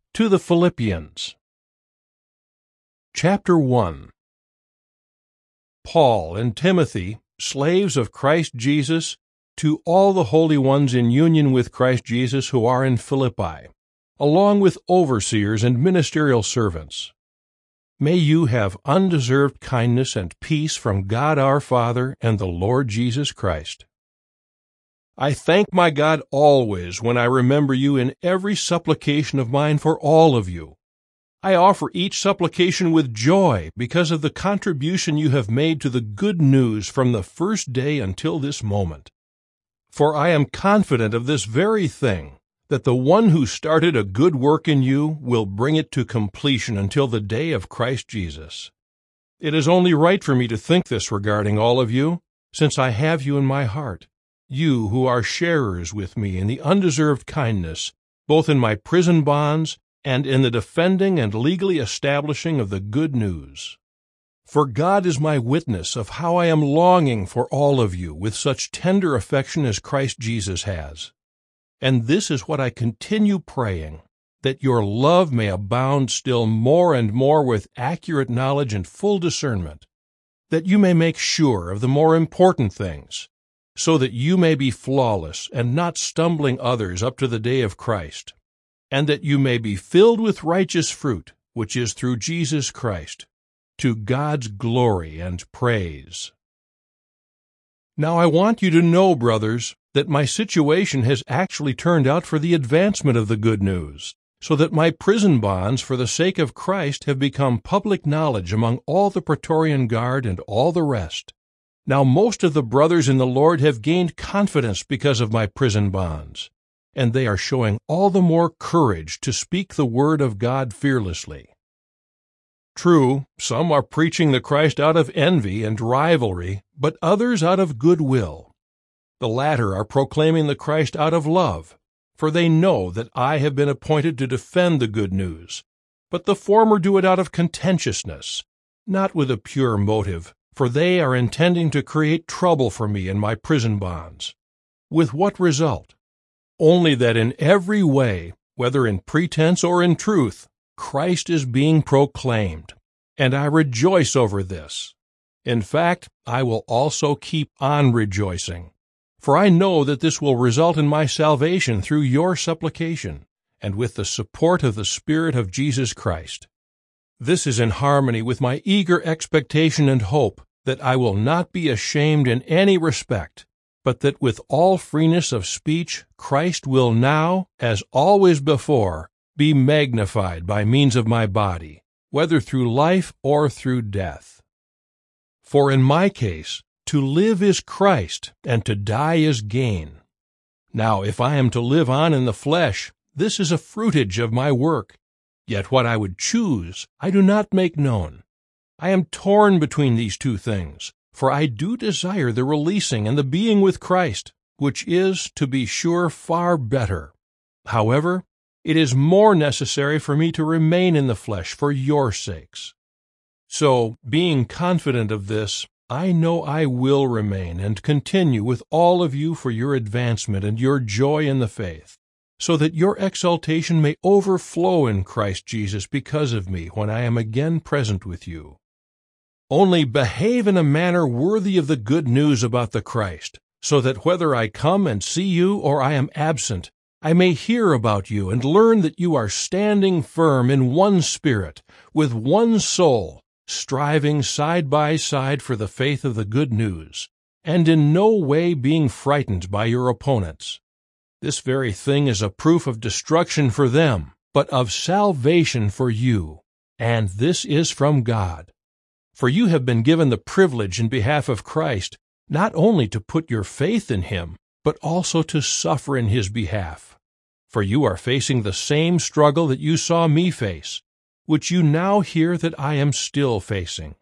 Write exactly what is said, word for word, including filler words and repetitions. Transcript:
To the Philippians. Chapter one. Paul and Timothy, slaves of Christ Jesus, to all the holy ones in union with Christ Jesus who are in Philippi, along with overseers and ministerial servants. May you have undeserved kindness and peace from God our Father and the Lord Jesus Christ. I thank my God always when I remember you in every supplication of mine for all of you. I offer each supplication with joy because of the contribution you have made to the good news from the first day until this moment. For I am confident of this very thing, that the one who started a good work in you will bring it to completion until the day of Christ Jesus. It is only right for me to think this regarding all of you, since I have you in my heart, you who are sharers with me in the undeserved kindness, both in my prison bonds and in the defending and legally establishing of the good news. For God is my witness of how I am longing for all of you with such tender affection as Christ Jesus has. And this is what I continue praying, that your love may abound still more and more with accurate knowledge and full discernment, that you may make sure of the more important things, so that you may be flawless and not stumbling others up to the day of Christ, and that you may be filled with righteous fruit, which is through Jesus Christ, to God's glory and praise. Now I want you to know, brothers, that my situation has actually turned out for the advancement of the good news, so that my prison bonds for the sake of Christ have become public knowledge among all the Praetorian Guard and all the rest. Now most of the brothers in the Lord have gained confidence because of my prison bonds, and they are showing all the more courage to speak the word of God fearlessly. True, some are preaching the Christ out of envy and rivalry, but others out of goodwill. The latter are proclaiming the Christ out of love, for they know that I have been appointed to defend the good news, but the former do it out of contentiousness, not with a pure motive, for they are intending to create trouble for me in my prison bonds. With what result? Only that in every way, whether in pretense or in truth, Christ is being proclaimed, and I rejoice over this. In fact, I will also keep on rejoicing, for I know that this will result in my salvation through your supplication, and with the support of the Spirit of Jesus Christ. This is in harmony with my eager expectation and hope that I will not be ashamed in any respect, but that with all freeness of speech Christ will now, as always before, be magnified by means of my body, whether through life or through death. For in my case, to live is Christ, and to die is gain. Now, if I am to live on in the flesh, this is a fruitage of my work. Yet what I would choose, I do not make known. I am torn between these two things, for I do desire the releasing and the being with Christ, which is, to be sure, far better. However, it is more necessary for me to remain in the flesh for your sakes. So, being confident of this, I know I will remain and continue with all of you for your advancement and your joy in the faith, so that your exaltation may overflow in Christ Jesus because of me when I am again present with you. Only behave in a manner worthy of the good news about the Christ, so that whether I come and see you or I am absent, I may hear about you and learn that you are standing firm in one spirit, with one soul, striving side by side for the faith of the good news, and in no way being frightened by your opponents. This very thing is a proof of destruction for them, but of salvation for you, and this is from God. For you have been given the privilege in behalf of Christ, not only to put your faith in Him, but also to suffer in His behalf. For you are facing the same struggle that you saw me face, which you now hear that I am still facing.